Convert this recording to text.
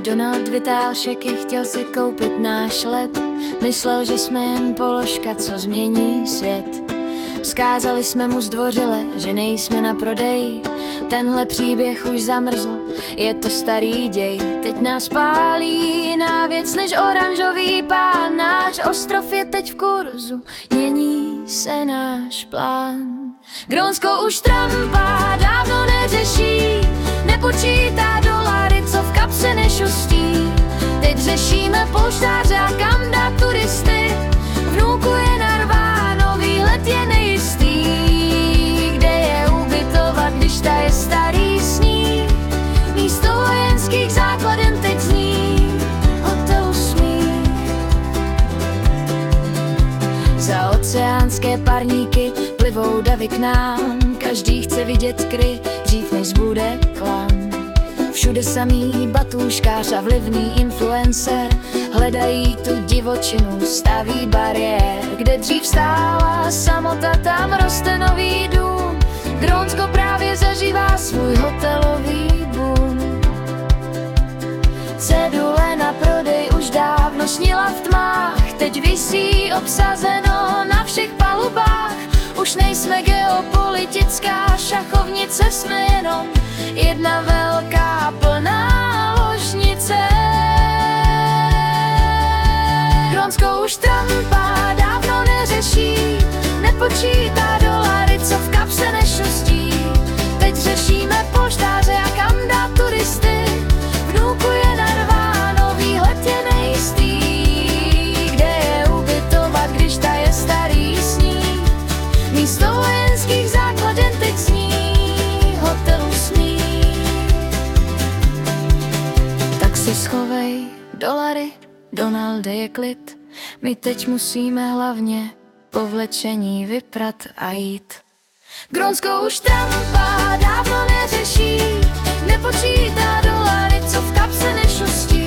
Donald vytáhl šeky, chtěl si koupit náš let. Myslel, že jsme jen položka, co změní svět. Vzkázali jsme mu zdvořile, že nejsme na prodej. Tenhle příběh už zamrzl, je to starý děj. Teď nás pálí jiná věc než oranžový pán. Náš ostrov je teď v kurzu, mění se náš plán. Grónsko už Trumpa dávno neřeší, nepočítá dolary, co v kapse nešustí. Teď řešíme polštáře a kam dát turisty. Vnuku je narváno, výlet je nejistý. Kde je ubytovat, když ta je starý sní? Místo vojenských základen teď zní hotel Smích. Za oceánské parníky plivou davy k nám. Každý chce vidět kry, dřív než zbude klam. Všude samý batůžkář a vlivný influencer hledají tu divočinu, staví bariér. Kde dřív stála samota, tam roste nový dům. Grónsko právě zažívá svůj hotelový boom. Cedule na prodej už dávno snila v tmách. Teď visí obsazeno na všech palubách. Už nejsme geopolitická šachovnice, jsme jenom jedna velká plná ložnice. Grónsko už Trumpa dávno neřeší, nepočítá dolary, co v kapse nešustí. Teď řešíme polštáře a kam dát turisty. Vnuku je narváno, výhled je nejistý. Kde je ubytovat, když ta je starý sní? Místo vojenských základen teď zní hotelu Smích. Tak si schovej dolary, Donalde, je klid. My teď musíme hlavně povlečení vyprat a jít. Grónsko už Trumpa dávno neřeší, nepočítá dolary, co v kapse nešustí.